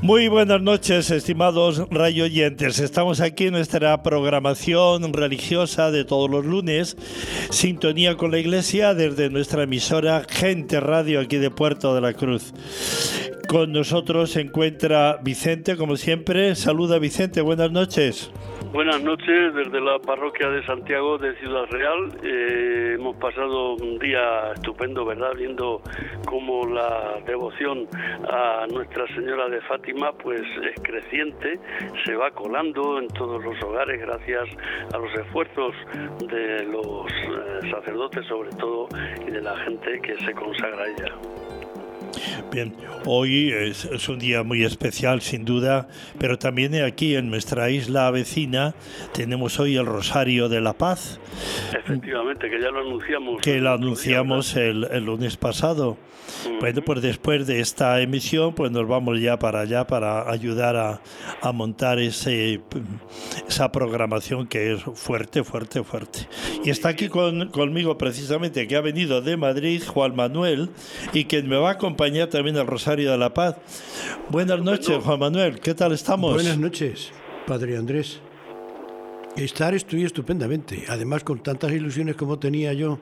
Muy buenas noches, estimados radioyentes. Estamos aquí en nuestra programación religiosa de todos los lunes, Sintonía con la Iglesia, desde nuestra emisora Gente Radio aquí de Puerto de la Cruz. Con nosotros se encuentra Vicente, como siempre. Saluda, Vicente, buenas noches. Buenas noches desde la parroquia de Santiago de Ciudad Real. Hemos pasado un día estupendo, ¿verdad? Viendo cómo la devoción a Nuestra Señora de Fátima pues es creciente, se va colando en todos los hogares gracias a los esfuerzos de los sacerdotes sobre todo y de la gente que se consagra a ella. Bien, hoy es un día muy especial sin duda, pero también aquí en nuestra isla vecina tenemos hoy el Rosario de la Paz. Efectivamente, que ya lo anunciamos. Que lo anunciamos el lunes pasado. Bueno, pues después de esta emisión, pues nos vamos ya para allá para ayudar a montar esa programación que es fuerte. Y está aquí conmigo precisamente, que ha venido de Madrid, Juan Manuel, y que me va a acompañar también al Rosario de la Paz. Buenas noches, Juan Manuel, ¿qué tal estamos? Buenas noches, Padre Andrés. Estoy estupendamente, además con tantas ilusiones como tenía yo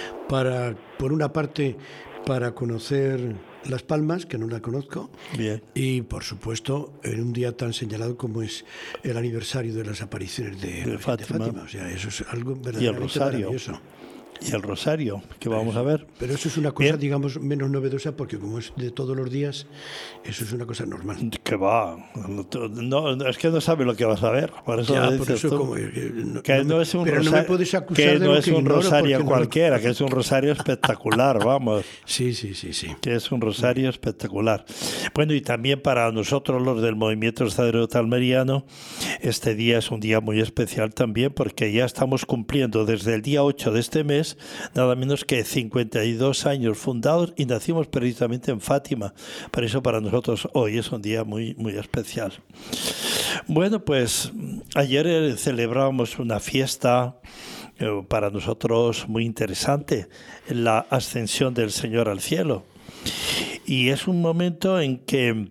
por una parte, para conocer Las Palmas, que no la conozco. Bien. Y por supuesto, en un día tan señalado como es el aniversario de las apariciones de Fátima. O sea, eso es algo verdaderamente maravilloso. Y el Rosario, que vamos a ver. Pero eso es una cosa, digamos, menos novedosa, porque como es de todos los días, eso es una cosa normal. Que va, no, es que no sabe lo que vas a ver. Por eso ya, dices por eso tú, como, que no es un pero rosario, no me puedes acusar que de no lo es que un ignoro, rosario cualquiera, no... que es un rosario espectacular, vamos. Sí. Que es un rosario espectacular. Bueno, y también para nosotros los del movimiento sacerdotal almeriano, este día es un día muy especial también, porque ya estamos cumpliendo desde el día 8 de este mes, nada menos que 52 años fundados, y nacimos precisamente en Fátima. Por eso para nosotros hoy es un día muy especial. Bueno, pues ayer celebrábamos una fiesta para nosotros muy interesante, la ascensión del Señor al cielo. Y es un momento en que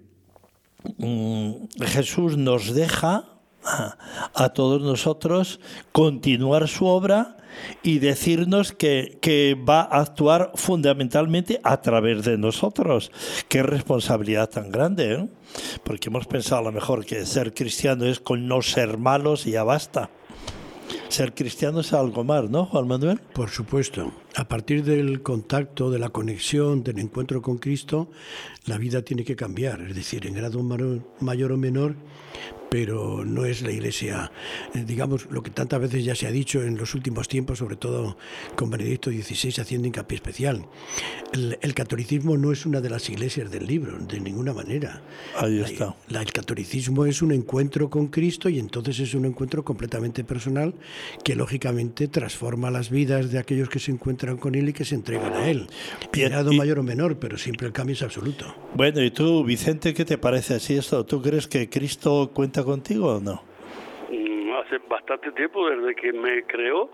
Jesús nos deja a todos nosotros continuar su obra y decirnos que va a actuar fundamentalmente a través de nosotros. Qué responsabilidad tan grande, ¿eh? Porque hemos pensado a lo mejor que ser cristiano es con no ser malos y ya basta. Ser cristiano es algo más, ¿no, Juan Manuel? Por supuesto. A partir del contacto, de la conexión, del encuentro con Cristo, la vida tiene que cambiar. Es decir, en grado mayor o menor, pero no es la Iglesia, digamos, lo que tantas veces ya se ha dicho en los últimos tiempos, sobre todo con Benedicto XVI haciendo hincapié especial. El catolicismo no es una de las iglesias del libro, de ninguna manera. Ahí está. El catolicismo es un encuentro con Cristo, y entonces es un encuentro completamente personal que lógicamente transforma las vidas de aquellos que se encuentran con Él y que se entregan a Él. En grado mayor o menor, pero siempre el cambio es absoluto. Bueno, y tú, Vicente, ¿qué te parece así esto? ¿Tú crees que Cristo cuenta contigo o no? Hace bastante tiempo, desde que me creó,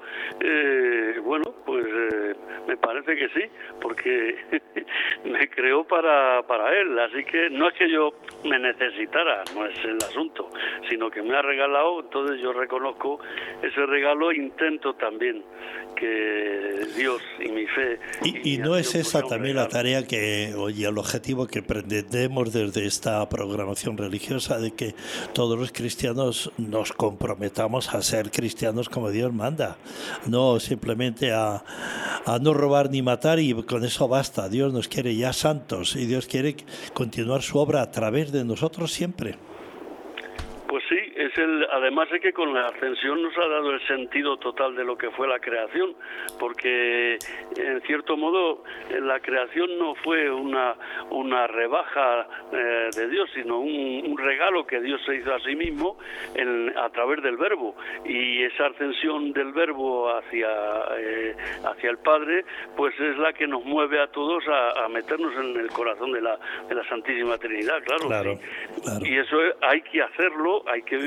me parece que sí, porque me creó para él, así que no es que yo me necesitara, no es el asunto, sino que me ha regalado, entonces yo reconozco ese regalo, intento también que Dios y mi fe... Y no es esa también la tarea y el objetivo que pretendemos desde esta programación religiosa, de que todos los cristianos nos comprometamos a ser cristianos como Dios manda, no simplemente a no robar ni matar y con eso basta. Dios nos quiere ya santos y Dios quiere continuar su obra a través de nosotros siempre. Pues sí, además es que con la ascensión nos ha dado el sentido total de lo que fue la creación, porque en cierto modo la creación no fue una rebaja de Dios, sino un regalo que Dios se hizo a sí mismo a través del Verbo, y esa ascensión del Verbo hacia el Padre pues es la que nos mueve a todos a meternos en el corazón de la Santísima Trinidad, claro. Sí. Claro. Y eso hay que hacerlo, hay que vivirlo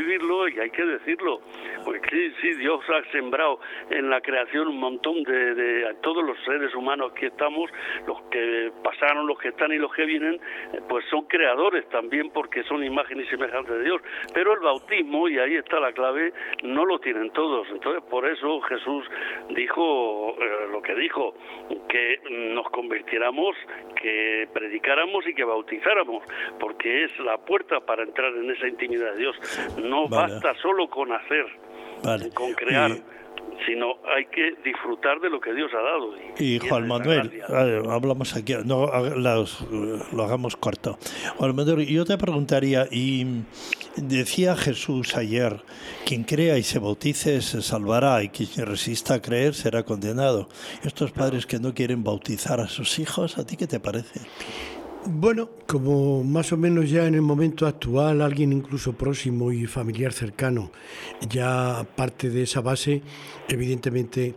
vivirlo y hay que decirlo. Porque sí, Dios ha sembrado en la creación un montón de todos los seres humanos que estamos, los que pasaron, los que están y los que vienen, pues son creadores también porque son imagen y semejanza de Dios. Pero el bautismo, y ahí está la clave, no lo tienen todos. Entonces, por eso Jesús dijo lo que dijo, que nos convirtiéramos, que predicáramos y que bautizáramos, porque es la puerta para entrar en esa intimidad de Dios. No basta solo con hacer, con crear, sino hay que disfrutar de lo que Dios ha dado. Y Juan Manuel, hablamos aquí, no lo hagamos corto. Juan Manuel, yo te preguntaría, y decía Jesús ayer, quien crea y se bautice se salvará, y quien resista a creer será condenado. Estos padres que no quieren bautizar a sus hijos, ¿a ti qué te parece? Bueno, como más o menos ya en el momento actual alguien incluso próximo y familiar cercano ya parte de esa base, evidentemente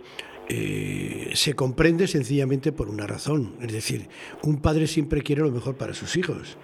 se comprende sencillamente por una razón. Es decir, un padre siempre quiere lo mejor para sus hijos.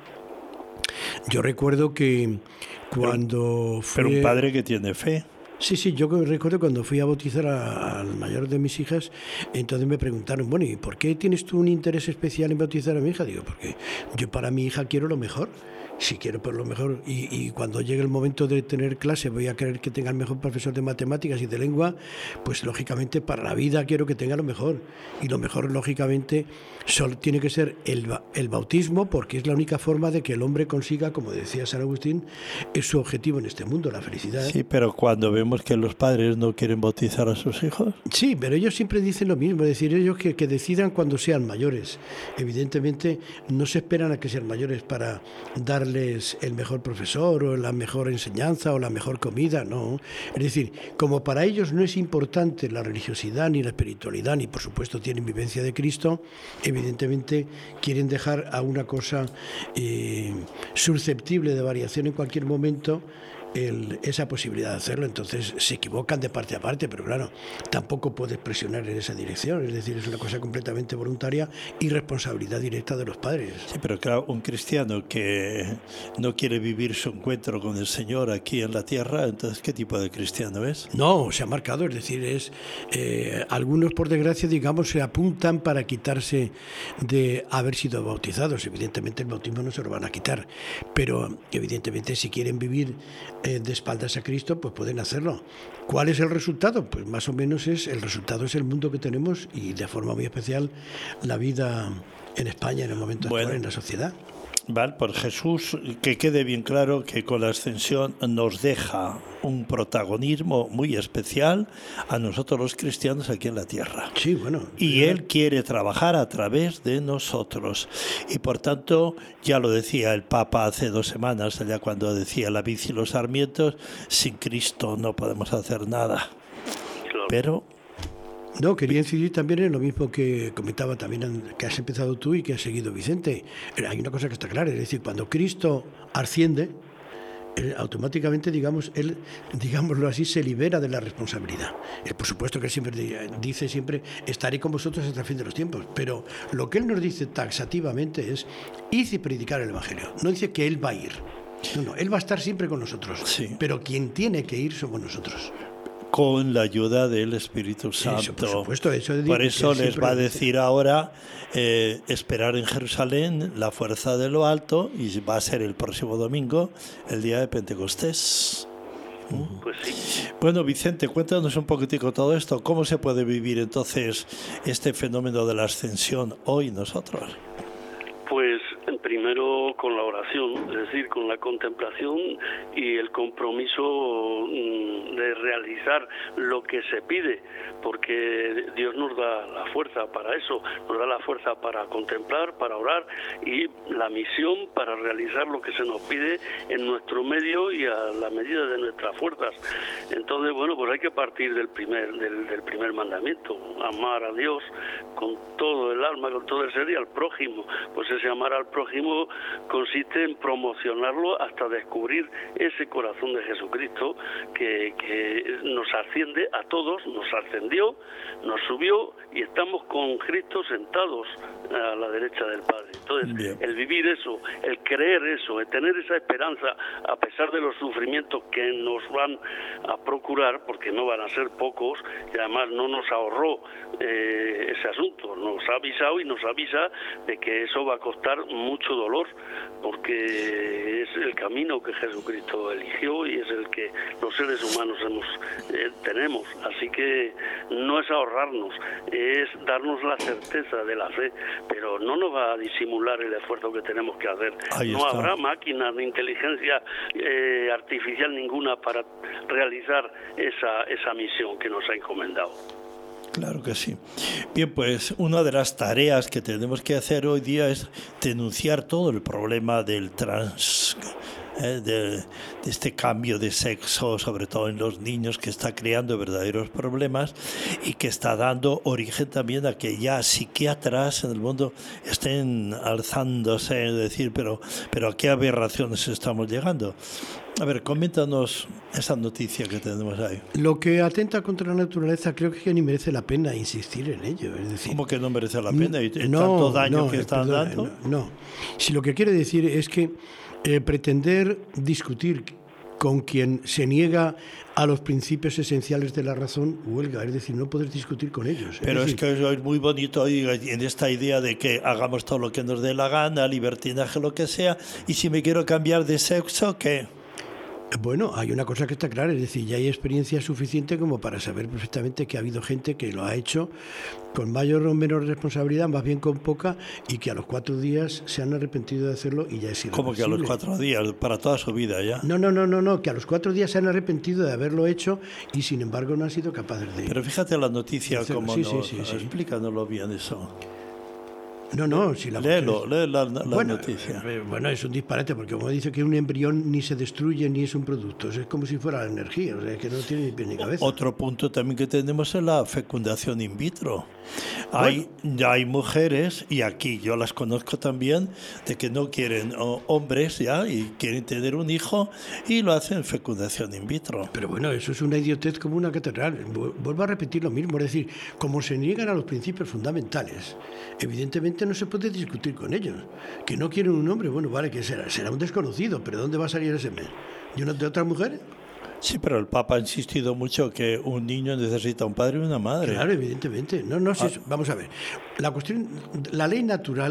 Yo recuerdo que cuando Pero un padre que tiene fe. Sí, yo recuerdo cuando fui a bautizar al mayor de mis hijas, entonces me preguntaron, bueno, ¿y por qué tienes tú un interés especial en bautizar a mi hija? Digo, porque yo para mi hija quiero lo mejor. Si quiero por lo mejor, y cuando llegue el momento de tener clase voy a querer que tenga el mejor profesor de matemáticas y de lengua, pues lógicamente para la vida quiero que tenga lo mejor, y lo mejor lógicamente solo tiene que ser el bautismo, porque es la única forma de que el hombre consiga, como decía San Agustín, es su objetivo en este mundo, la felicidad. Sí, pero cuando vemos que los padres no quieren bautizar a sus hijos. Sí, pero ellos siempre dicen lo mismo, es decir, ellos que decidan cuando sean mayores. Evidentemente no se esperan a que sean mayores para darles el mejor profesor o la mejor enseñanza o la mejor comida, no. Es decir, como para ellos no es importante la religiosidad ni la espiritualidad, ni por supuesto tienen vivencia de Cristo, evidentemente quieren dejar a una cosa susceptible de variación en cualquier momento esa posibilidad de hacerlo. Entonces se equivocan de parte a parte, pero claro, tampoco puedes presionar en esa dirección. Es decir, es una cosa completamente voluntaria y responsabilidad directa de los padres. Sí, pero claro, un cristiano que no quiere vivir su encuentro con el Señor aquí en la tierra, entonces ¿qué tipo de cristiano es? No, se ha marcado, es decir, algunos por desgracia, digamos, se apuntan para quitarse de haber sido bautizados. Evidentemente el bautismo no se lo van a quitar, pero evidentemente si quieren vivir de espaldas a Cristo, pues pueden hacerlo. ¿Cuál es el resultado? Pues más o menos el resultado es el mundo que tenemos y de forma muy especial la vida en España en el momento actual en la sociedad. Vale, por Jesús, que quede bien claro que con la ascensión nos deja un protagonismo muy especial a nosotros los cristianos aquí en la tierra. Sí, bueno. Y Él quiere trabajar a través de nosotros. Y por tanto, ya lo decía el Papa hace 2 semanas, allá cuando decía la vid y los sarmientos, sin Cristo no podemos hacer nada. Pero... No, quería incidir también en lo mismo que comentaba también, que has empezado tú y que has seguido Vicente. Hay una cosa que está clara, es decir, cuando Cristo asciende, automáticamente, él, digámoslo así, se libera de la responsabilidad. Él, por supuesto que él dice siempre, estaré con vosotros hasta el fin de los tiempos, pero lo que él nos dice taxativamente es, id y predicar el Evangelio. No dice que él va a ir. No, él va a estar siempre con nosotros, sí. Pero quien tiene que ir somos nosotros. Con la ayuda del Espíritu Santo. Eso, por supuesto, por eso les va a decir ahora esperar en Jerusalén la fuerza de lo alto, y va a ser el próximo domingo, el día de Pentecostés. Pues sí. Bueno, Vicente, cuéntanos un poquitico todo esto. ¿Cómo se puede vivir entonces este fenómeno de la ascensión hoy nosotros? Pues primero con la oración, es decir, con la contemplación y el compromiso de realizar lo que se pide, porque Dios nos da la fuerza para eso, nos da la fuerza para contemplar, para orar, y la misión para realizar lo que se nos pide en nuestro medio y a la medida de nuestras fuerzas. Entonces, bueno, pues hay que partir del primer mandamiento, amar a Dios con todo el alma, con todo el ser, y al prójimo. Pues ese amar al prójimo consiste en promocionarlo hasta descubrir ese corazón de Jesucristo que nos asciende a todos, nos ascendió, nos subió cielo y estamos con Cristo sentados a la derecha del Padre. Entonces, bien, el vivir eso, el creer eso, el tener esa esperanza a pesar de los sufrimientos que nos van a procurar, porque no van a ser pocos, y además no nos ahorró ese asunto, nos ha avisado y nos avisa de que eso va a costar mucho dolor, porque es el camino que Jesucristo eligió y es el que los seres humanos tenemos. Así que no es ahorrarnos, es darnos la certeza de la fe, pero no nos va a disimular el esfuerzo que tenemos que hacer. No habrá máquinas de inteligencia artificial ninguna para realizar esa misión que nos ha encomendado. Claro que sí. Bien, pues una de las tareas que tenemos que hacer hoy día es denunciar todo el problema del de este cambio de sexo, sobre todo en los niños, que está creando verdaderos problemas y que está dando origen también a que ya psiquiatras en el mundo estén alzándose, es decir, pero ¿a qué aberraciones estamos llegando? A ver, coméntanos esa noticia que tenemos ahí. Lo que atenta contra la naturaleza creo que ni merece la pena insistir en ello. Es decir, ¿cómo que no merece la pena? ¿Y tanto daño que están dando? No. Si lo que quiere decir es que pretender discutir con quien se niega a los principios esenciales de la razón, huelga, es decir, no poder discutir con ellos. Pero es que es muy bonito en esta idea de que hagamos todo lo que nos dé la gana, libertinaje, lo que sea, y si me quiero cambiar de sexo, ¿qué? Bueno, hay una cosa que está clara, es decir, ya hay experiencia suficiente como para saber perfectamente que ha habido gente que lo ha hecho con mayor o menor responsabilidad, más bien con poca, y que a los 4 días se han arrepentido de hacerlo y ya es irreversible. ¿Cómo que a los 4 días? ¿Para toda su vida ya? No, que a los 4 días se han arrepentido de haberlo hecho y sin embargo no han sido capaces de... Pero fíjate la noticia, como explícanoslo bien eso. No, si la lee la noticia. Bueno, es un disparate, porque como dice que un embrión ni se destruye ni es un producto, es como si fuera la energía, o sea, que no tiene ni pie ni cabeza. Otro punto también que tenemos es la fecundación in vitro. Ya hay mujeres, y aquí yo las conozco también, de que no quieren hombres ya y quieren tener un hijo y lo hacen fecundación in vitro. Pero bueno, eso es una idiotez como una catedral. Vuelvo a repetir lo mismo, es decir, como se niegan a los principios fundamentales, evidentemente no se puede discutir con ellos. Que no quieren un hombre, bueno, vale, que será un desconocido, pero ¿dónde va a salir ese mes? ¿De otras mujeres? Sí, pero el Papa ha insistido mucho que un niño necesita un padre y una madre. Claro, evidentemente. Vamos a ver. La ley natural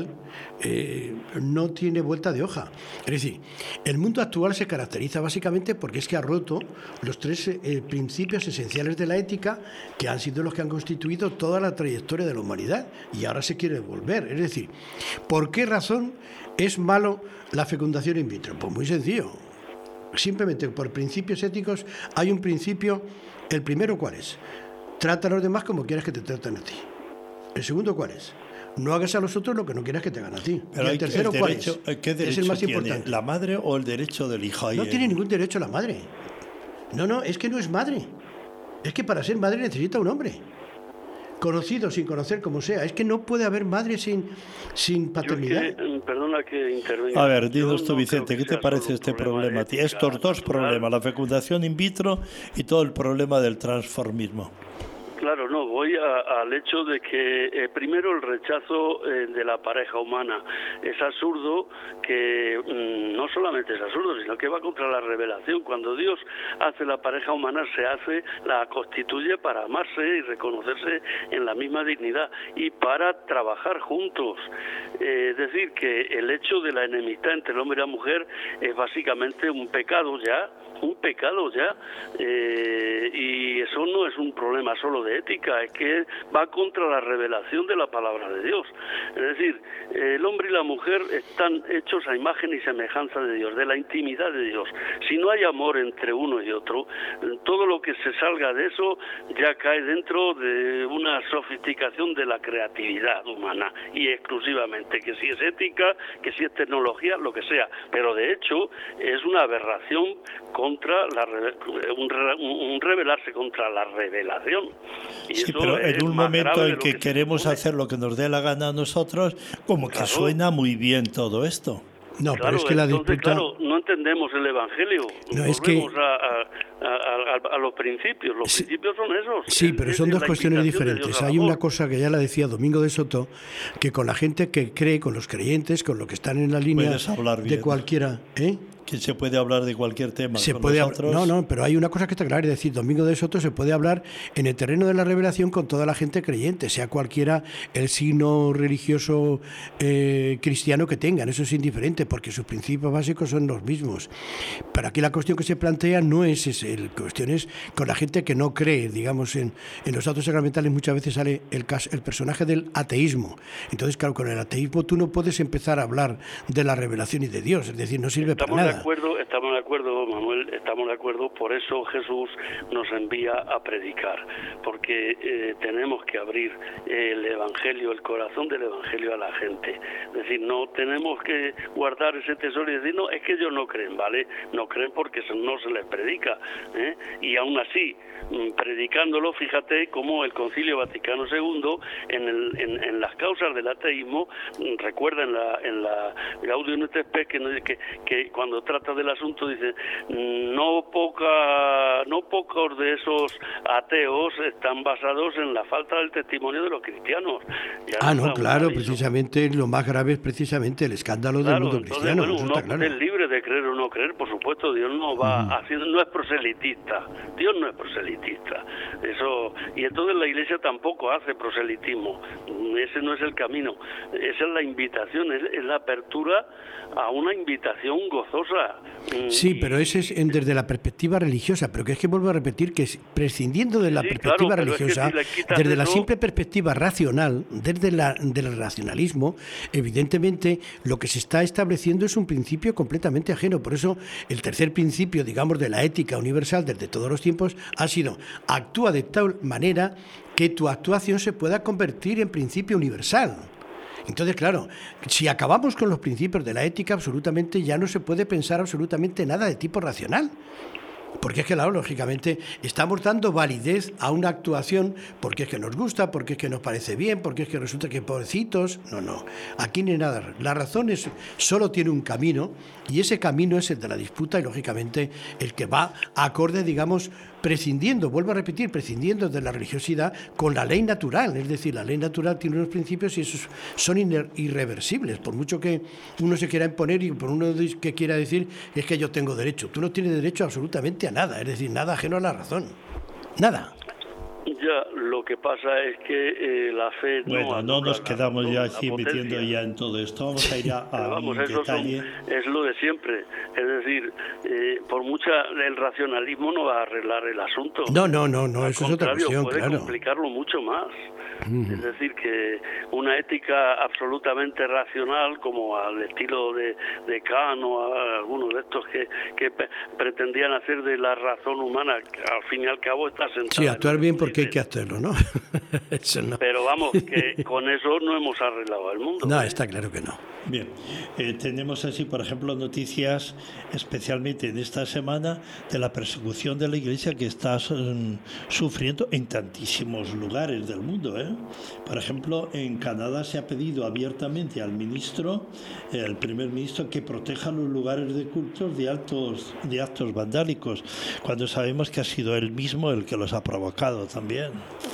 no tiene vuelta de hoja. Es decir, el mundo actual se caracteriza básicamente porque es que ha roto los 3 principios esenciales de la ética que han sido los que han constituido toda la trayectoria de la humanidad y ahora se quiere volver. Es decir, ¿por qué razón es malo la fecundación in vitro? Pues muy sencillo. Simplemente por principios éticos hay un principio. El primero, ¿cuál es? Trata a los demás como quieras que te traten a ti. El segundo, ¿cuál es? No hagas a los otros lo que no quieras que te hagan a ti. Pero y el tercero, ¿cuál es? ¿Qué derecho es el más tiene? importante. ¿La madre o el derecho del hijo? No tiene ningún derecho la madre. No, es que no es madre. Es que para ser madre necesita un hombre. Conocido, sin conocer, como sea. Es que no puede haber madre sin paternidad. Perdona que intervenga. A ver, dinos tú, Vicente, ¿qué te parece este problema? Estos 2 problemas, la fecundación in vitro y todo el problema del transformismo. Claro, no, voy al hecho de que primero el rechazo de la pareja humana es absurdo, que no solamente es absurdo, sino que va contra la revelación. Cuando Dios hace la pareja humana, la constituye para amarse y reconocerse en la misma dignidad y para trabajar juntos. Es decir, que el hecho de la enemistad entre el hombre y la mujer es básicamente un pecado ya, y eso no es un problema solo de ética, es que va contra la revelación de la palabra de Dios. Es decir, el hombre y la mujer están hechos a imagen y semejanza de Dios, de la intimidad de Dios. Si no hay amor entre uno y otro, todo lo que se salga de eso ya cae dentro de una sofisticación de la creatividad humana, y exclusivamente, que si es ética, que si es tecnología, lo que sea, pero de hecho es una aberración contra un rebelarse contra la revelación. Y sí, pero en un momento en que queremos hacer lo que nos dé la gana a nosotros, como que suena muy bien todo esto. No, claro, pero es que la disputa... entonces, claro, no entendemos el Evangelio. No, es volvemos a los principios. Los principios son esos. Sí, pero son dos cuestiones diferentes. Hay una cosa que ya la decía Domingo de Soto, que con la gente que cree, con los creyentes, con los que están en la línea de cualquiera... Que se puede hablar de cualquier tema. Se puede no, pero hay una cosa que está clara, es decir, Domingo de Soto se puede hablar en el terreno de la revelación con toda la gente creyente, sea cualquiera el signo religioso cristiano que tengan, eso es indiferente, porque sus principios básicos son los mismos. Pero aquí la cuestión que se plantea no es esa, la cuestión es con la gente que no cree, digamos, en los actos sacramentales muchas veces sale el personaje del ateísmo. Entonces, claro, con el ateísmo tú no puedes empezar a hablar de la revelación y de Dios, es decir, no sirve para nada. Estamos de acuerdo, Manuel, estamos de acuerdo, por eso Jesús nos envía a predicar, porque tenemos que abrir el Evangelio, el corazón del Evangelio a la gente. Es decir, no tenemos que guardar ese tesoro y decir, no, es que ellos no creen, ¿vale? No creen porque no se les predica, y aún así, predicándolo, fíjate cómo el Concilio Vaticano II, en las causas del ateísmo, recuerda en la Gaudium et Spes que cuando trata del asunto dice, no pocos de esos ateos están basados en la falta del testimonio de los cristianos. No, claro, precisamente lo más grave es precisamente el escándalo del mundo cristiano. Bueno, uno es libre de creer o no creer, por supuesto, Dios no va haciendo, no es proselitista, Dios no es proselitista. Eso, y entonces la Iglesia tampoco hace proselitismo, ese no es el camino, esa es la invitación, es la apertura a una invitación gozosa. Sí, pero ese es desde la perspectiva religiosa, pero que es que vuelvo a repetir que prescindiendo de la perspectiva religiosa, desde la simple perspectiva racional, del racionalismo, evidentemente lo que se está estableciendo es un principio completamente ajeno. Por eso el tercer principio, digamos, de la ética universal desde todos los tiempos ha sido: actúa de tal manera que tu actuación se pueda convertir en principio universal. Entonces, claro, si acabamos con los principios de la ética, absolutamente ya no se puede pensar absolutamente nada de tipo racional. Porque es que, claro, lógicamente, estamos dando validez a una actuación porque es que nos gusta, porque es que nos parece bien, porque es que resulta que pobrecitos... No, aquí ni nada. La razón solo tiene un camino, y ese camino es el de la disputa y, lógicamente, el que va acorde, digamos, prescindiendo, vuelvo a repetir, prescindiendo de la religiosidad con la ley natural. Es decir, la ley natural tiene unos principios y esos son irreversibles. Por mucho que uno se quiera imponer y por uno que quiera decir es que yo tengo derecho. Tú no tienes derecho absolutamente a nada, es decir, nada ajeno a la razón. Nada. Ya, lo que pasa es que la fe... Bueno, no nos quedamos ya así metiendo ya en todo esto. Vamos a ir a un detalle. Es lo de siempre. Es decir, por el racionalismo no va a arreglar el asunto. No, eso es otra cuestión, puede complicarlo mucho más. Es decir, que una ética absolutamente racional, como al estilo de Kant o a algunos de estos que pretendían hacer de la razón humana, que al fin y al cabo está sentada. Sí, actuar bien porque hay que hacerlo, ¿no? Eso no. Pero vamos, que con eso no hemos arreglado el mundo. No, está claro que no. Bien, tenemos así, por ejemplo, noticias, especialmente en esta semana, de la persecución de la Iglesia que está sufriendo en tantísimos lugares del mundo, Por ejemplo, en Canadá se ha pedido abiertamente al ministro, el primer ministro, que proteja los lugares de cultos de actos vandálicos, cuando sabemos que ha sido él mismo el que los ha provocado también.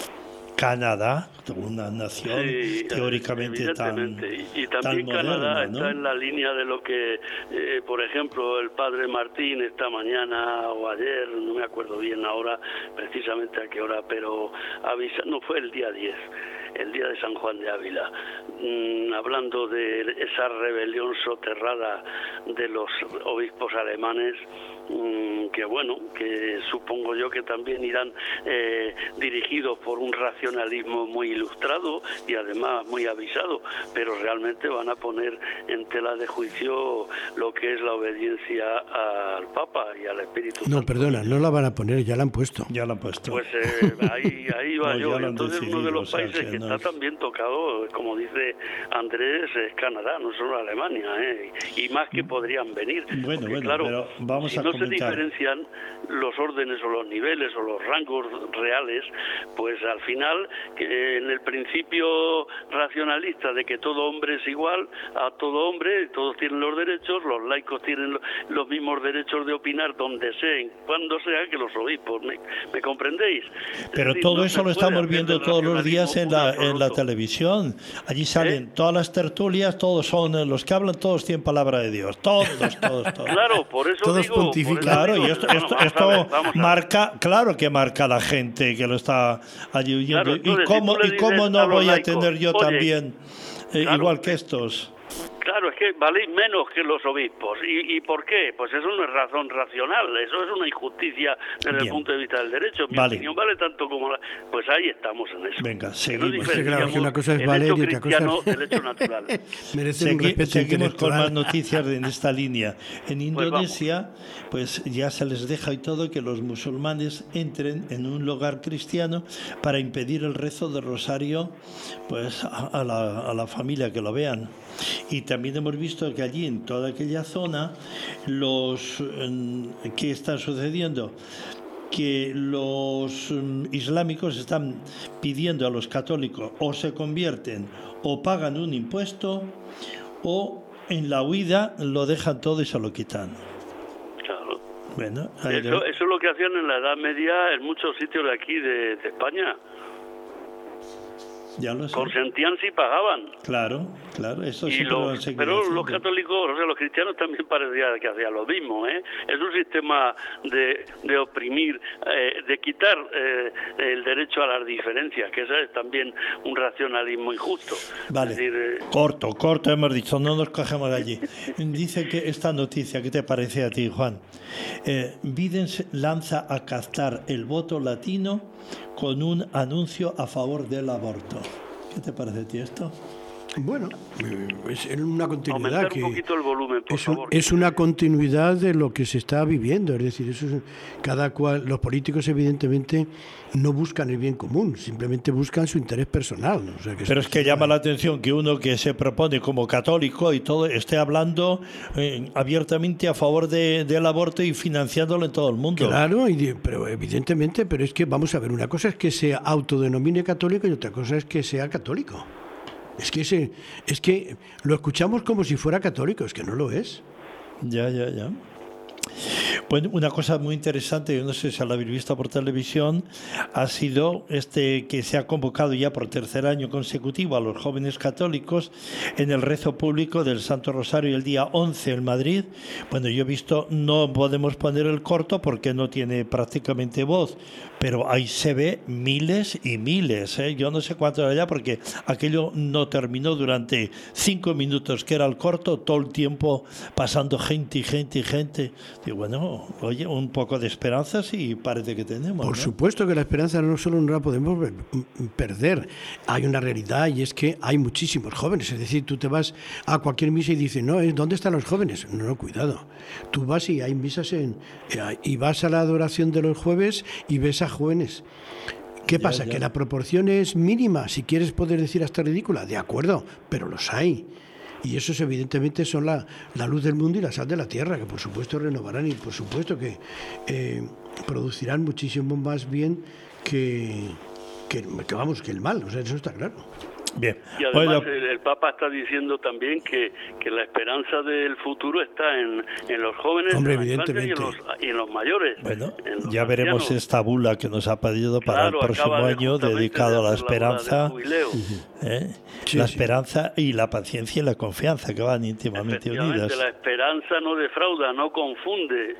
Canadá, una nación teóricamente tan y también tan Canadá moderna, ¿no? Está en la línea de lo que, por ejemplo, el padre Martín esta mañana o ayer, no me acuerdo bien ahora precisamente a qué hora, pero no fue el día 10, el día de San Juan de Ávila, hablando de esa rebelión soterrada de los obispos alemanes, que supongo yo que también irán dirigidos por un racionalismo muy ilustrado y además muy avisado, pero realmente van a poner en tela de juicio lo que es la obediencia al Papa y al Espíritu Santo. No, perdona, no la van a poner, ya la han puesto. Ya la han puesto. Pues ahí va yo. Entonces uno de los países que está también tocado, como dice Andrés, es Canadá, no solo Alemania, y más que podrían venir. Bueno, porque, claro, pero vamos si a no comentar. se diferencian los órdenes o los niveles o los rangos reales, pues al final, en el principio racionalista de que todo hombre es igual a todo hombre, todos tienen los derechos, los laicos tienen los mismos derechos de opinar donde sea, cuando sea, que los obispos, ¿me comprendéis? Pero Es decir, todo no eso se lo estamos puede hacer viendo del todos los días en la racionalismo televisión. Allí salen todas las tertulias, todos son los que hablan, todos tienen palabra de Dios, todos. Claro, por eso todos digo... pontifican. Claro, y esto vamos a ver. marca, claro que marca a la gente que lo está allí oyendo. Claro, entonces, ¿Y cómo si tú le no dices a los voy a laicos, tener yo oye, también, claro, igual que estos? Claro, es que valéis menos que los obispos. ¿Y por qué? Pues eso no es razón racional, eso es una injusticia desde el punto de vista del derecho. Mi opinión vale tanto como la... Pues ahí estamos en eso. Venga, seguimos. Claro, que una cosa es valer y otra cosa es... el hecho natural. Seguimos con más noticias en esta línea. En Indonesia, pues ya se les deja y todo que los musulmanes entren en un lugar cristiano para impedir el rezo del rosario, pues a la familia que lo vean. Y también hemos visto que allí en toda aquella zona ¿qué está sucediendo? Que los islámicos están pidiendo a los católicos o se convierten o pagan un impuesto o en la huida lo dejan todo y se lo quitan. Claro. Bueno, eso es lo que hacían en la Edad Media en muchos sitios de aquí de España. Ya lo sé. Consentían si pagaban. Claro, eso sí. Pero los católicos, o sea, los cristianos también parecía que hacían lo mismo, ¿eh? Es un sistema de oprimir, de quitar el derecho a las diferencias, que eso es también un racionalismo injusto. Vale, es decir, corto hemos dicho, no nos cogemos de allí. Dice que esta noticia, ¿qué te parece a ti, Juan? Biden lanza a captar el voto latino con un anuncio a favor del aborto. ¿Qué te parece a ti esto? Bueno, es una continuidad. Aumentar un poquito el volumen, por favor. Es una continuidad de lo que se está viviendo. Es decir, los políticos evidentemente no buscan el bien común, simplemente buscan su interés personal, ¿no? O sea, pero es que llama la atención que uno que se propone como católico y todo esté hablando abiertamente a favor del aborto y financiándolo en todo el mundo. Claro, pero evidentemente, pero es que vamos a ver, una cosa es que se autodenomine católico y otra cosa es que sea católico. Es que lo escuchamos como si fuera católico, es que no lo es. Ya. Bueno, una cosa muy interesante, yo no sé si la habéis visto por televisión, ha sido que se ha convocado ya por tercer año consecutivo a los jóvenes católicos en el rezo público del Santo Rosario el día 11 en Madrid. Bueno, yo he visto, no podemos poner el corto porque no tiene prácticamente voz, pero ahí se ve miles y miles, ¿eh? Yo no sé cuánto era ya porque aquello no terminó durante 5 minutos, que era el corto, todo el tiempo pasando gente. Digo, bueno, oye, un poco de esperanza sí parece que tenemos. Por supuesto que la esperanza no solo no la podemos perder. Hay una realidad y es que hay muchísimos jóvenes. Es decir, tú te vas a cualquier misa y dices, no, ¿dónde están los jóvenes? No, cuidado. Tú vas y hay misas y vas a la adoración de los jueves y ves a jóvenes. ¿Qué pasa? Que la proporción es mínima, si quieres poder decir hasta ridícula. De acuerdo, pero los hay. Y esos evidentemente son la luz del mundo y la sal de la tierra, que por supuesto renovarán y por supuesto que producirán muchísimo más bien que el mal, o sea, eso está claro. Bien. Y además el Papa está diciendo también que la esperanza del futuro está en los jóvenes, hombre, en la evidentemente. Y en los mayores. Bueno, los ya veremos ancianos. Esta bula que nos ha pedido para el próximo año dedicado a la esperanza, la esperanza y la paciencia y la confianza que van íntimamente unidas. La esperanza no defrauda, no confunde.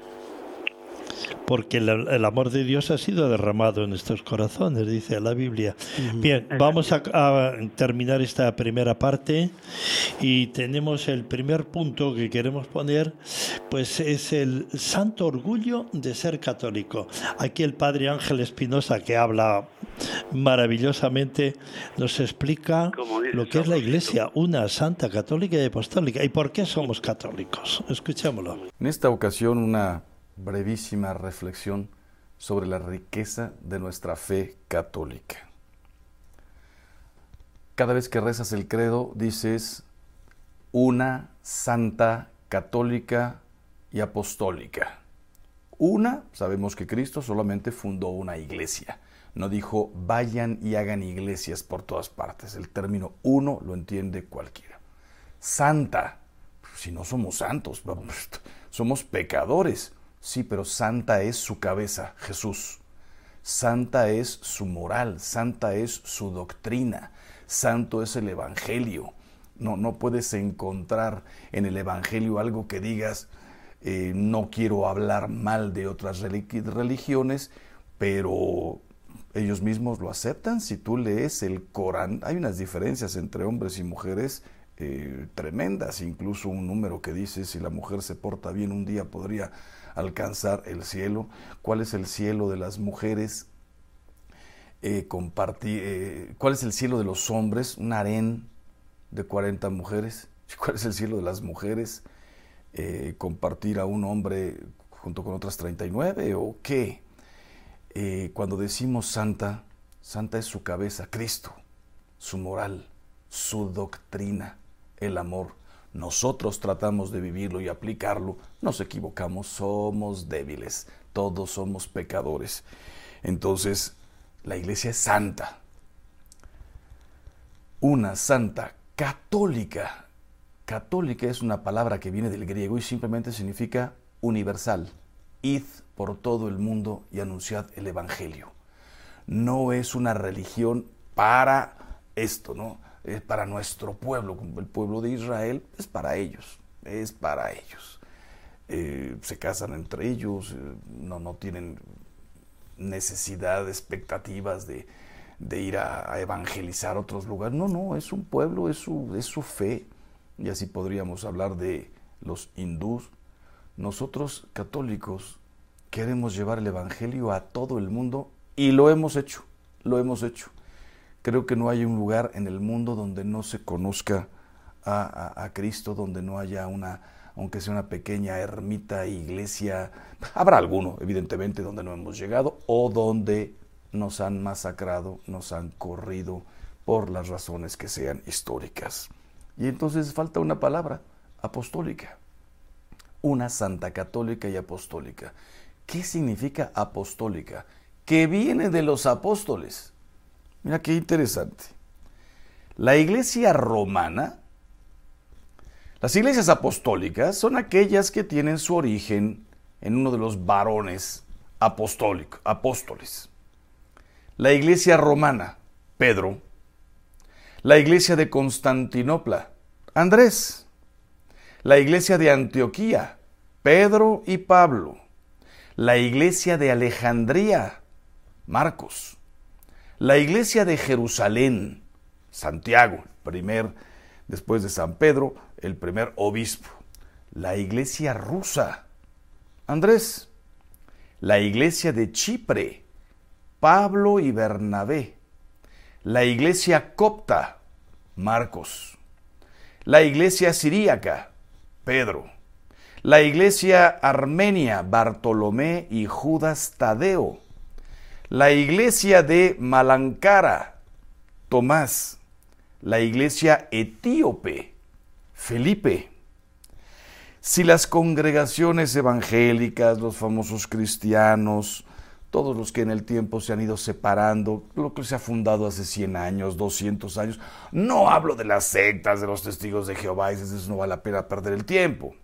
Porque el amor de Dios ha sido derramado en nuestros corazones, dice la Biblia. Bien, vamos a terminar esta primera parte y tenemos el primer punto que queremos poner, pues es el santo orgullo de ser católico. Aquí el padre Ángel Espinosa, que habla maravillosamente, nos explica lo que es la Iglesia, una santa católica y apostólica, y por qué somos católicos. Escuchémoslo. En esta ocasión, una brevísima reflexión sobre la riqueza de nuestra fe católica. Cada vez que rezas el credo dices una, santa, católica y apostólica. Una, sabemos que Cristo solamente fundó una iglesia. No dijo vayan y hagan iglesias por todas partes. El término uno lo entiende cualquiera. Santa, si no somos santos, somos pecadores. Sí, pero santa es su cabeza, Jesús. Santa es su moral, santa es su doctrina, santo es el Evangelio. No puedes encontrar en el Evangelio algo que digas, no quiero hablar mal de otras religiones, pero ellos mismos lo aceptan. Si tú lees el Corán, hay unas diferencias entre hombres y mujeres tremendas, incluso un número que dice si la mujer se porta bien un día podría alcanzar el cielo. ¿Cuál es el cielo de las mujeres? ¿Cuál es el cielo de los hombres? Un harén de 40 mujeres. ¿Cuál es el cielo de las mujeres? ¿Compartir a un hombre junto con otras 39 o qué? Cuando decimos santa, santa es su cabeza, Cristo, su moral, su doctrina, el amor. Nosotros tratamos de vivirlo y aplicarlo, nos equivocamos, somos débiles, todos somos pecadores. Entonces, la iglesia es santa, una santa católica. Católica es una palabra que viene del griego y simplemente significa universal. Id por todo el mundo y anunciad el Evangelio. No es una religión para esto, ¿no? Es para nuestro pueblo, como el pueblo de Israel, es para ellos, es para ellos. Se casan entre ellos, no tienen necesidad, expectativas de ir a evangelizar otros lugares. No, es un pueblo, es su fe. Y así podríamos hablar de los hindús. Nosotros, católicos, queremos llevar el Evangelio a todo el mundo y lo hemos hecho. Creo que no hay un lugar en el mundo donde no se conozca a Cristo, donde no haya aunque sea una pequeña ermita, iglesia. Habrá alguno, evidentemente, donde no hemos llegado o donde nos han masacrado, nos han corrido por las razones que sean históricas. Y entonces falta una palabra, apostólica. Una santa católica y apostólica. ¿Qué significa apostólica? Que viene de los apóstoles. Mira qué interesante. La iglesia romana, las iglesias apostólicas son aquellas que tienen su origen en uno de los varones apóstoles. La iglesia romana, Pedro. La iglesia de Constantinopla, Andrés. La iglesia de Antioquía, Pedro y Pablo. La iglesia de Alejandría, Marcos. La iglesia de Jerusalén, Santiago, después de San Pedro, el primer obispo. La iglesia rusa, Andrés. La iglesia de Chipre, Pablo y Bernabé. La iglesia copta, Marcos. La iglesia siríaca, Pedro. La iglesia armenia, Bartolomé y Judas Tadeo. La iglesia de Malankara, Tomás. La iglesia etíope, Felipe. Si las congregaciones evangélicas, los famosos cristianos, todos los que en el tiempo se han ido separando, lo que se ha fundado hace 100 años, 200 años, no hablo de las sectas, de los testigos de Jehová, eso no vale la pena perder el tiempo.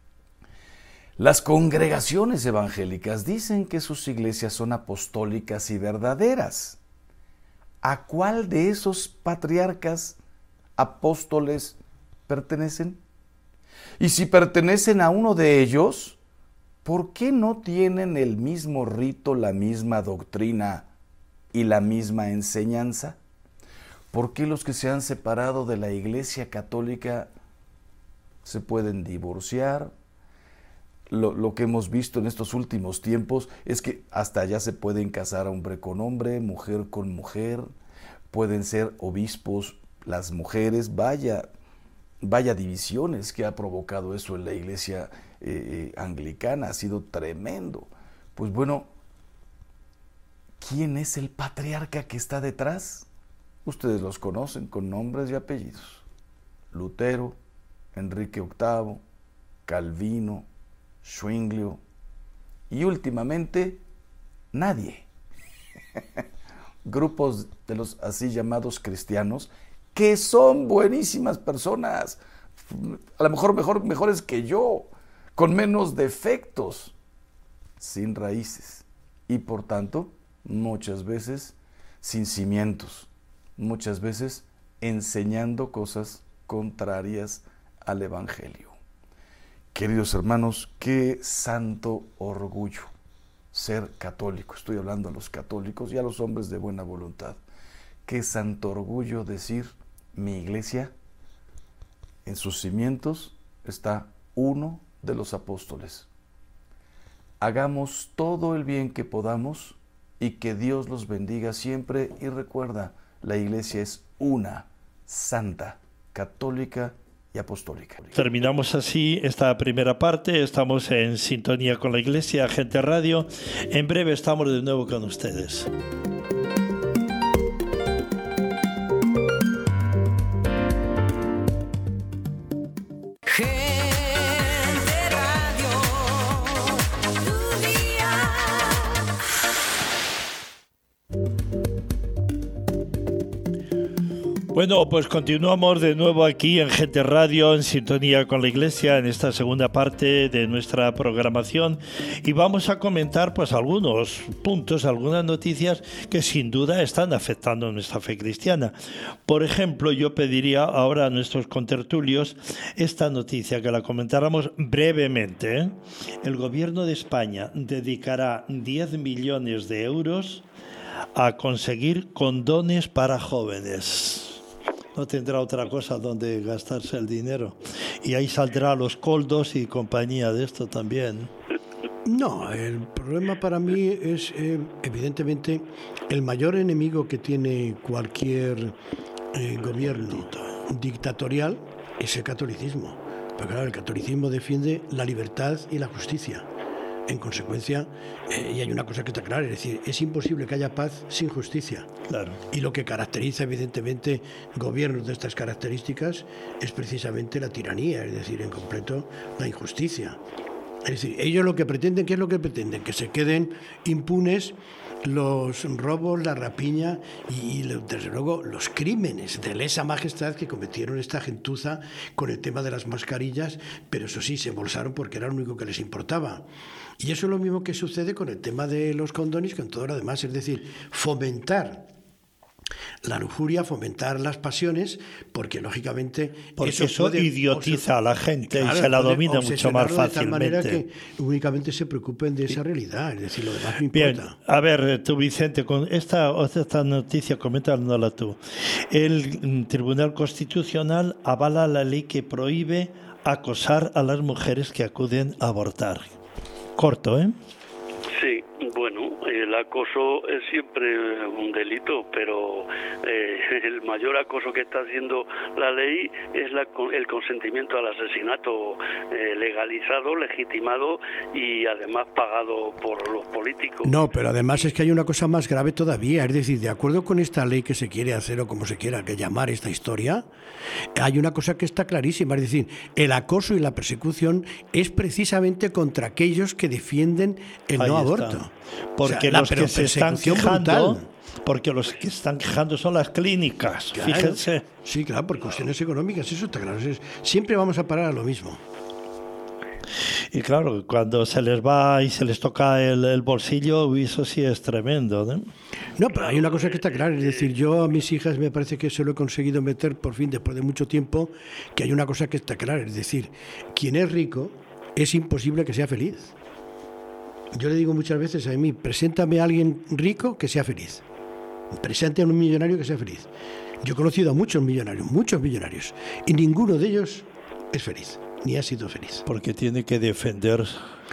Las congregaciones evangélicas dicen que sus iglesias son apostólicas y verdaderas. ¿A cuál de esos patriarcas apóstoles pertenecen? Y si pertenecen a uno de ellos, ¿por qué no tienen el mismo rito, la misma doctrina y la misma enseñanza? ¿Por qué los que se han separado de la Iglesia Católica se pueden divorciar? Lo que hemos visto en estos últimos tiempos es que hasta allá se pueden casar hombre con hombre, mujer con mujer, pueden ser obispos las mujeres, vaya divisiones que ha provocado eso en la iglesia anglicana, ha sido tremendo. Pues bueno, ¿quién es el patriarca que está detrás? Ustedes los conocen con nombres y apellidos. Lutero, Enrique VIII, Calvino, Zwinglio y últimamente nadie. Grupos de los así llamados cristianos que son buenísimas personas, a lo mejor mejores que yo, con menos defectos, sin raíces y por tanto muchas veces sin cimientos, muchas veces enseñando cosas contrarias al Evangelio. Queridos hermanos, qué santo orgullo ser católico. Estoy hablando a los católicos y a los hombres de buena voluntad. Qué santo orgullo decir: mi iglesia, en sus cimientos está uno de los apóstoles. Hagamos todo el bien que podamos y que Dios los bendiga siempre. Y recuerda, la iglesia es una, santa, católica y apostólica. Terminamos así esta primera parte. Estamos en sintonía con la Iglesia, Gente Radio. En breve estamos de nuevo con ustedes. Bueno, pues continuamos de nuevo aquí en Gente Radio, en sintonía con la Iglesia, en esta segunda parte de nuestra programación, y vamos a comentar pues algunos puntos, algunas noticias que sin duda están afectando nuestra fe cristiana. Por ejemplo, yo pediría ahora a nuestros contertulios esta noticia, que la comentáramos brevemente, ¿eh? El Gobierno de España dedicará 10 millones de euros a conseguir condones para jóvenes. No tendrá otra cosa donde gastarse el dinero. Y ahí saldrá los coldos y compañía de esto también. No, el problema para mí es, evidentemente, el mayor enemigo que tiene cualquier gobierno dictatorial es el catolicismo. Pero claro, el catolicismo defiende la libertad y la justicia. En consecuencia, y hay una cosa que está clara, es decir, es imposible que haya paz sin justicia. Claro. Y lo que caracteriza, evidentemente, gobiernos de estas características es precisamente la tiranía, es decir, en completo, la injusticia. Es decir, ellos lo que pretenden, ¿qué es lo que pretenden? Que se queden impunes los robos, la rapiña y desde luego los crímenes de lesa majestad que cometieron esta gentuza con el tema de las mascarillas, pero eso sí, se embolsaron porque era lo único que les importaba. Y eso es lo mismo que sucede con el tema de los condones, con todo lo demás, es decir, fomentar la lujuria, fomentar las pasiones, porque lógicamente eso idiotiza a la gente, claro, y se la domina mucho más fácilmente. De tal manera que únicamente se preocupen de esa realidad, es decir, lo demás no importa. Bien, a ver, tú, Vicente, con esta noticia, coméntanosla tú. El Tribunal Constitucional avala la ley que prohíbe acosar a las mujeres que acuden a abortar. Corto, ¿eh? Sí, bueno, el acoso es siempre un delito, pero el mayor acoso que está haciendo la ley es el consentimiento al asesinato legalizado, legitimado y además pagado por los políticos. No, pero además es que hay una cosa más grave todavía, es decir, de acuerdo con esta ley que se quiere hacer o como se quiera que llamar esta historia, hay una cosa que está clarísima, es decir, el acoso y la persecución es precisamente contra aquellos que defienden el no aborto. Porque los que se están quejando, porque los que están quejando son las clínicas, claro, fíjense. Sí, claro, por cuestiones económicas, eso está claro. Siempre vamos a parar a lo mismo. Y claro, cuando se les va y se les toca el bolsillo, eso sí es tremendo, ¿no? No, pero hay una cosa que está clara, es decir, yo a mis hijas me parece que se lo he conseguido meter por fin después de mucho tiempo, que hay una cosa que está clara, es decir, quien es rico es imposible que sea feliz. Yo le digo muchas veces a mí, preséntame a alguien rico que sea feliz. Preséntame a un millonario que sea feliz. Yo he conocido a muchos millonarios, y ninguno de ellos es feliz, ni ha sido feliz. Porque tiene que defender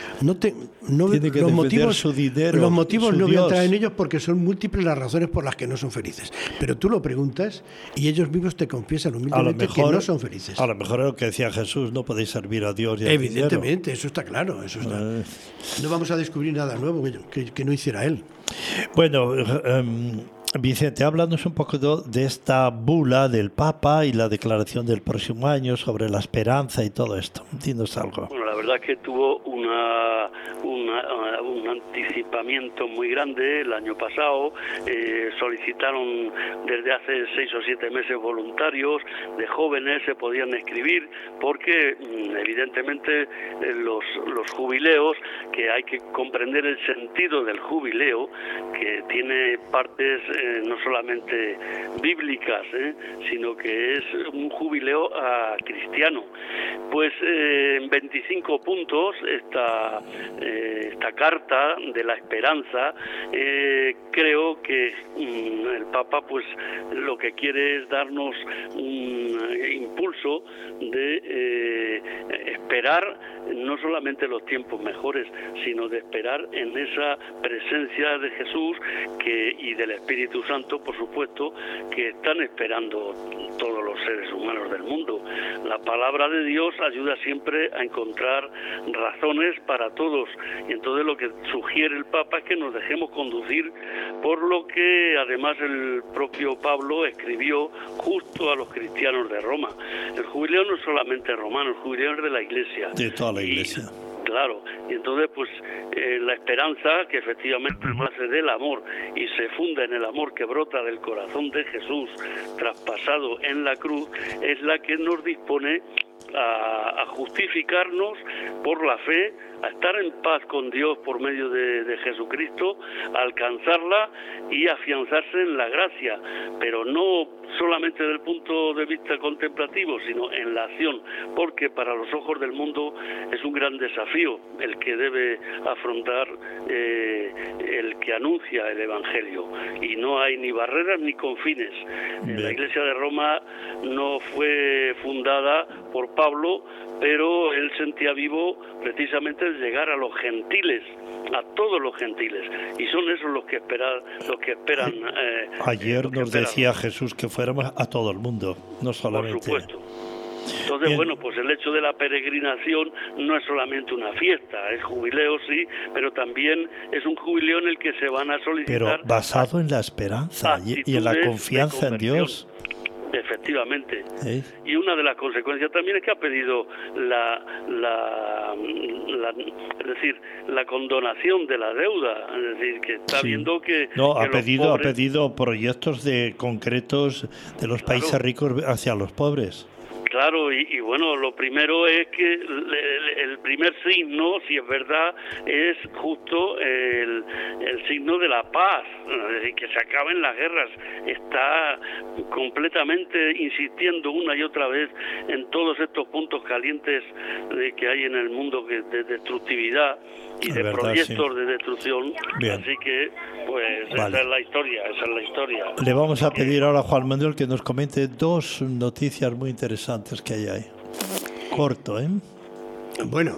los motivos, su dinero. Los motivos su no voy a entrar Dios. en ellos porque son múltiples las razones por las que no son felices. Pero tú lo preguntas y ellos mismos te confiesan humildemente que no son felices. A lo mejor es lo que decía Jesús, no podéis servir a Dios y al Evidentemente, dinero. eso está claro. No vamos a descubrir nada nuevo que no hiciera él. Bueno, Vicente, háblanos un poco de esta bula del Papa y la declaración del próximo año sobre la esperanza y todo esto. Dinos algo. Bueno, la verdad es que tuvo un anticipamiento muy grande el año pasado. Solicitaron desde hace 6 o 7 meses voluntarios de jóvenes, se podían inscribir, porque evidentemente los jubileos, que hay que comprender el sentido del jubileo, que tiene partes no solamente bíblicas, sino que es un jubileo cristiano. Pues en 25 puntos esta carta de la esperanza, creo que el Papa pues lo que quiere es darnos un impulso de esperar no solamente los tiempos mejores, sino de esperar en esa presencia de Jesús y del Espíritu Santo, por supuesto, que están esperando todos los seres humanos del mundo. La palabra de Dios ayuda siempre a encontrar razones para todos, y entonces lo que sugiere el Papa es que nos dejemos conducir por lo que además el propio Pablo escribió justo a los cristianos de Roma. El jubileo no es solamente romano, el jubileo es de la Iglesia. De toda la Iglesia. Claro, y entonces pues la esperanza, que efectivamente nace del amor y se funda en el amor que brota del corazón de Jesús traspasado en la cruz, es la que nos dispone a justificarnos por la fe, a estar en paz con Dios por medio de Jesucristo, a alcanzarla y afianzarse en la gracia, pero no solamente desde el punto de vista contemplativo, sino en la acción, porque para los ojos del mundo es un gran desafío el que debe afrontar el que anuncia el Evangelio, y no hay ni barreras ni confines. La Iglesia de Roma no fue fundada por Pablo, pero él sentía vivo precisamente el llegar a los gentiles, a todos los gentiles, y son esos los que esperan. Ayer nos decía Jesús que fuéramos a todo el mundo, no solamente. Por supuesto. Entonces, bien. Bueno, pues el hecho de la peregrinación no es solamente una fiesta, es jubileo, sí, pero también es un jubileo en el que se van a solicitar... Pero basado en la esperanza y en la confianza en Dios. Efectivamente. Y una de las consecuencias también es que ha pedido es decir, la condonación de la deuda, es decir, que está viendo que... No, ha pedido proyectos concretos de los países ricos hacia los pobres. Claro, y bueno, lo primero es que el primer signo, si es verdad, es justo el signo de la paz, es decir, que se acaben las guerras. Está completamente insistiendo una y otra vez en todos estos puntos calientes que hay en el mundo de destructividad y de proyectos de destrucción. Bien. Así que, pues, esa es la historia. Le vamos a pedir ahora a Juan Manuel que nos comente 2 noticias muy interesantes que hay ahí. Corto, ¿eh? Bueno,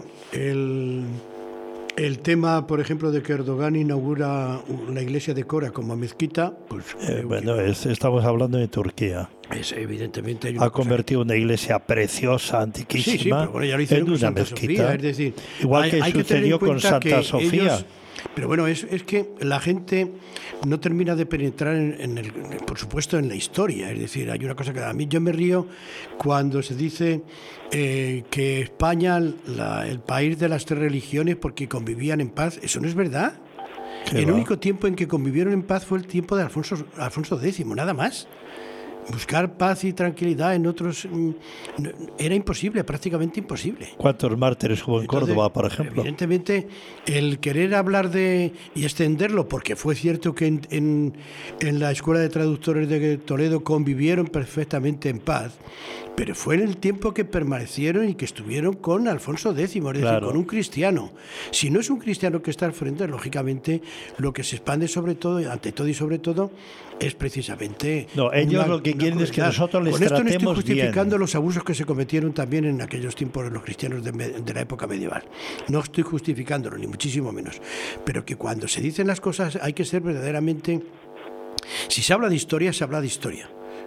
el tema, por ejemplo, de que Erdogan inaugura la iglesia de Cora como mezquita, pues... estamos hablando de Turquía. Evidentemente ha convertido una iglesia preciosa, antiquísima, pero bueno, ya lo hicieron en una mezquita. Es decir, igual que sucedió con Santa Sofía. Pero bueno, es que la gente no termina de penetrar por supuesto, en la historia. Es decir, hay una cosa que a mí yo me río cuando se dice que España, el país de las 3 religiones, porque convivían en paz. Eso no es verdad. El único tiempo en que convivieron en paz fue el tiempo de Alfonso X, nada más. Buscar paz y tranquilidad en otros era imposible, prácticamente imposible. ¿Cuántos mártires hubo en Córdoba, por ejemplo? Evidentemente, el querer hablar y extenderlo, porque fue cierto que en la Escuela de Traductores de Toledo convivieron perfectamente en paz, pero fue en el tiempo que permanecieron y que estuvieron con Alfonso X, es decir, con un cristiano. Si no es un cristiano que está al frente, lógicamente lo que se expande ante todo y sobre todo es precisamente... No, ellos lo que quieren es que nosotros les tratemos bien. Con esto no estoy justificando los abusos que se cometieron también en aquellos tiempos de los cristianos de la época medieval. No estoy justificándolo, ni muchísimo menos. Pero que cuando se dicen las cosas hay que ser verdaderamente... Si se habla de historia, se habla de historia.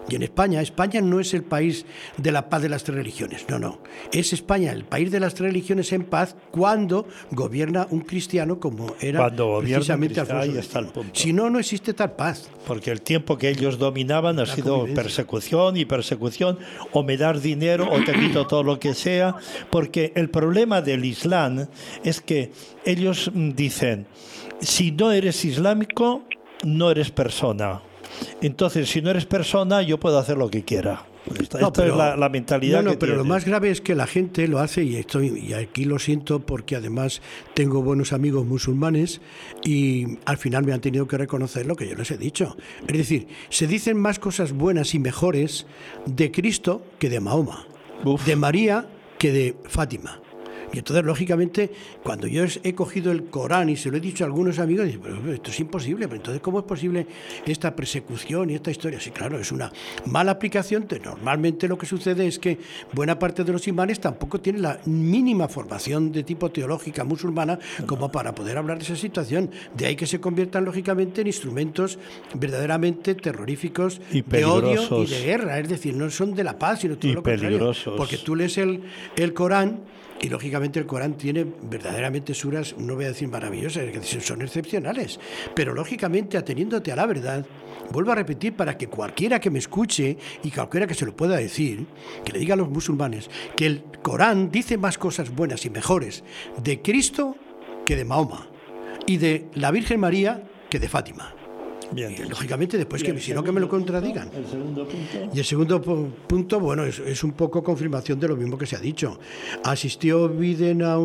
Y en España no es el país de la paz de las tres religiones, no. Es España el país de las tres religiones en paz cuando gobierna un cristiano como era precisamente Alfonso X. Ahí está el punto. Si no, no existe tal paz. Porque el tiempo que ellos dominaban ha sido persecución y persecución, o me das dinero o te quito todo lo que sea, porque el problema del Islam es que ellos dicen, si no eres islámico, no eres persona. Entonces, si no eres persona, yo puedo hacer lo que quiera. Esto es la mentalidad que pero tiene. Lo más grave es que la gente lo hace, y aquí lo siento porque además tengo buenos amigos musulmanes y al final me han tenido que reconocer lo que yo les he dicho. Es decir, se dicen más cosas buenas y mejores de Cristo que de Mahoma, de María que de Fátima. Y entonces, lógicamente, cuando yo he cogido el Corán y se lo he dicho a algunos amigos, dicen, pero esto es imposible, pero entonces, ¿cómo es posible esta persecución y esta historia? Sí, claro, es una mala aplicación. Normalmente lo que sucede es que buena parte de los imanes tampoco tienen la mínima formación de tipo teológica musulmana como para poder hablar de esa situación. De ahí que se conviertan, lógicamente, en instrumentos verdaderamente terroríficos de odio y de guerra. Es decir, no son de la paz, sino todo lo contrario. Porque tú lees el Corán. Y lógicamente el Corán tiene verdaderamente suras, no voy a decir maravillosas, son excepcionales. Pero lógicamente, ateniéndote a la verdad, vuelvo a repetir para que cualquiera que me escuche y cualquiera que se lo pueda decir, que le diga a los musulmanes que el Corán dice más cosas buenas y mejores de Cristo que de Mahoma, y de la Virgen María que de Fátima. Bien. Y lógicamente después que si no que me lo contradigan. ¿El segundo punto? Y el segundo punto, bueno, es un poco confirmación de lo mismo que se ha dicho. Asistió Biden a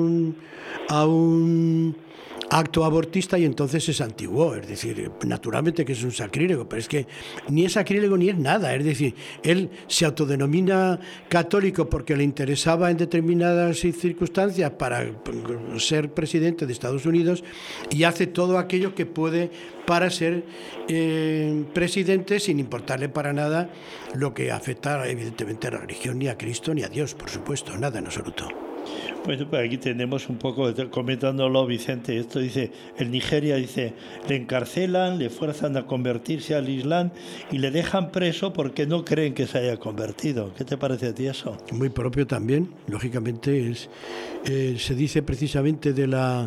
un acto abortista y entonces se santiguó. Es decir, naturalmente que es un sacrílego, pero es que ni es sacrílego ni es nada. Es decir, él se autodenomina católico porque le interesaba en determinadas circunstancias para ser presidente de Estados Unidos y hace todo aquello que puede para ser presidente sin importarle para nada lo que afecta evidentemente a la religión, ni a Cristo ni a Dios, por supuesto, nada en absoluto. Bueno, pues aquí tenemos un poco, comentándolo Vicente, esto dice, en Nigeria dice, le encarcelan, le fuerzan a convertirse al Islam y le dejan preso porque no creen que se haya convertido. ¿Qué te parece a ti eso? Muy propio también, lógicamente se dice precisamente en la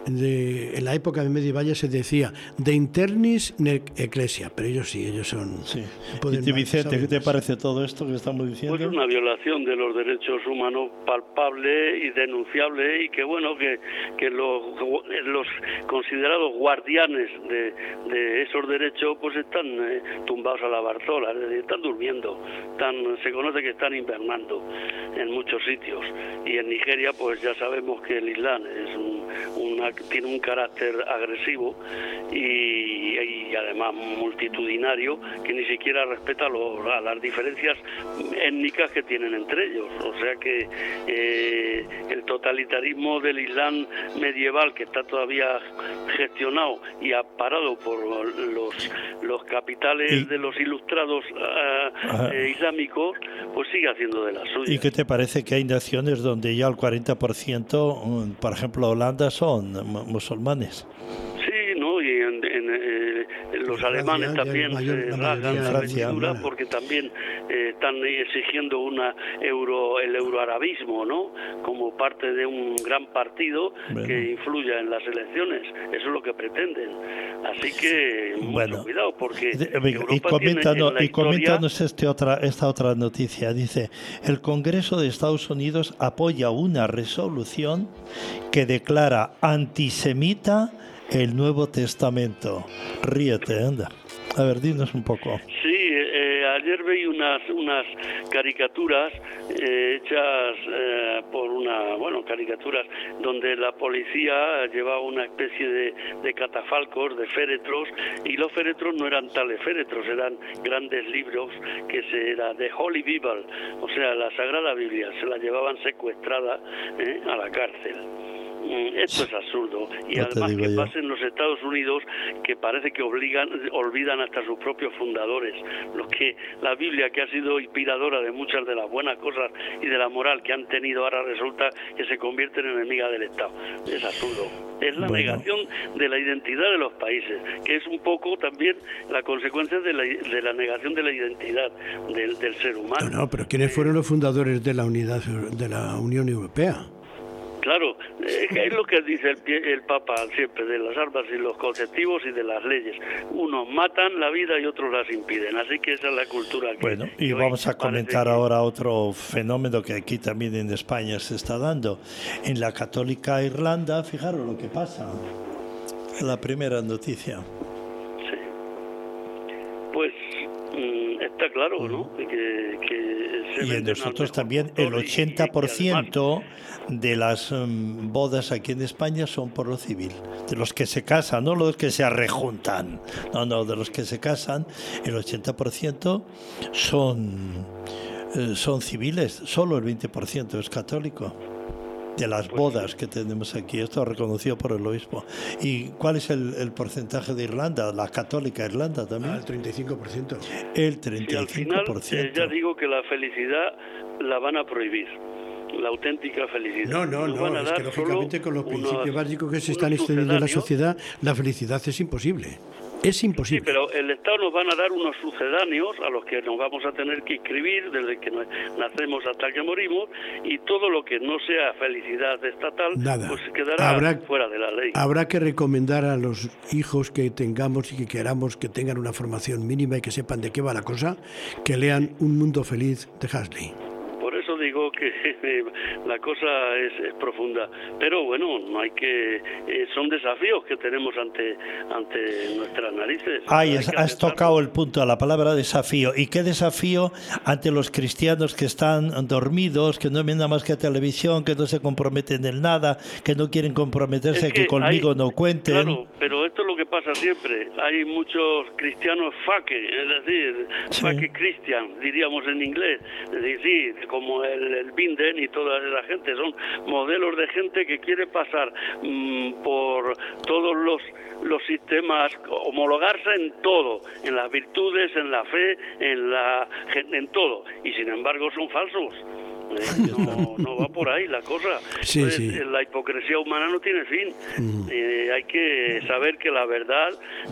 época medieval se decía de internis nec ecclesia, pero ellos son... Sí. ¿Y Vicente, qué te parece todo esto que estamos diciendo? Pues una violación de los derechos humanos palpable y denunciable, y que bueno, que los considerados guardianes de esos derechos pues están tumbados a la barzola, es decir, están durmiendo, se conoce que están invernando en muchos sitios, y en Nigeria pues ya sabemos que el Islam tiene un carácter agresivo y además multitudinario, que ni siquiera respeta las diferencias étnicas que tienen entre ellos. O sea que el totalitarismo del Islam medieval, que está todavía gestionado y amparado por los capitales de los ilustrados islámicos, pues sigue haciendo de las suyas. ¿Y qué te parece que hay naciones donde ya el 40%, por ejemplo Holanda, son musulmanes? Sí, ¿no? Y en los alemanes también se rasgan la vestidura porque también están exigiendo el euroarabismo, ¿no? Como parte de un gran partido que influya en las elecciones. Eso es lo que pretenden. Así que mucho cuidado, porque coméntanos esta otra noticia. Dice, el Congreso de Estados Unidos apoya una resolución que declara antisemita el Nuevo Testamento. Ríete, anda. A ver, dinos un poco. Sí, ayer veí unas caricaturas hechas caricaturas donde la policía llevaba una especie de catafalcos, de féretros, y los féretros no eran tales féretros, eran grandes libros era de Holy Bible, o sea, la Sagrada Biblia, se la llevaban secuestrada a la cárcel. Esto es absurdo. Y no además que pasa en los Estados Unidos, que parece que olvidan hasta sus propios fundadores, los que la Biblia, que ha sido inspiradora de muchas de las buenas cosas y de la moral que han tenido, ahora resulta que se convierte en enemiga del Estado. Es absurdo. Es la negación de la identidad de los países, que es un poco también la consecuencia de la negación de la identidad del ser humano. No, pero ¿quiénes fueron los fundadores de la Unión Europea? Claro, es lo que dice el Papa siempre, de las armas y los conceptivos y de las leyes. Unos matan la vida y otros las impiden, así que esa es la cultura. Bueno, y vamos a comentar ahora otro fenómeno que aquí también en España se está dando. En la católica Irlanda, fijaros lo que pasa. La primera noticia. Sí. Pues está claro, ¿no? Que y en nosotros también el 80% de las bodas aquí en España son por lo civil. De los que se casan, no los que se arrejuntan. No, de los que se casan, el 80% son civiles. Solo el 20% es católico. De las bodas que tenemos aquí, esto reconocido por el obispo. ¿Y cuál es el porcentaje de Irlanda, la católica Irlanda también? El 35%. El 35%. Y al final, ya digo que la felicidad la van a prohibir, la auténtica felicidad. No, es que lógicamente con los principios básicos que se están extendiendo en la sociedad, la felicidad es imposible. Es imposible. Sí, pero el Estado nos van a dar unos sucedáneos a los que nos vamos a tener que inscribir desde que nacemos hasta que morimos, y todo lo que no sea felicidad estatal, pues quedará fuera de la ley. Habrá que recomendar a los hijos que tengamos y que queramos que tengan una formación mínima y que sepan de qué va la cosa, que lean Un mundo feliz de Huxley. Por eso digo que la cosa es profunda, pero bueno, no hay que son desafíos que tenemos ante nuestras narices. Has tocado el punto, la palabra desafío. ¿Y qué desafío ante los cristianos que están dormidos, que no ven nada más que televisión, que no se comprometen en nada, que no quieren comprometerse, que conmigo no cuenten? Claro, pero esto es lo que pasa siempre. Hay muchos cristianos fake, es decir, fake Christian, diríamos en inglés. Es decir, sí, como el Binden y toda esa gente, son modelos de gente que quiere pasar por todos los sistemas, homologarse en todo, en las virtudes, en la fe, en todo, y sin embargo son falsos. No va por ahí la cosa. Sí. La hipocresía humana no tiene fin. Hay que saber que la verdad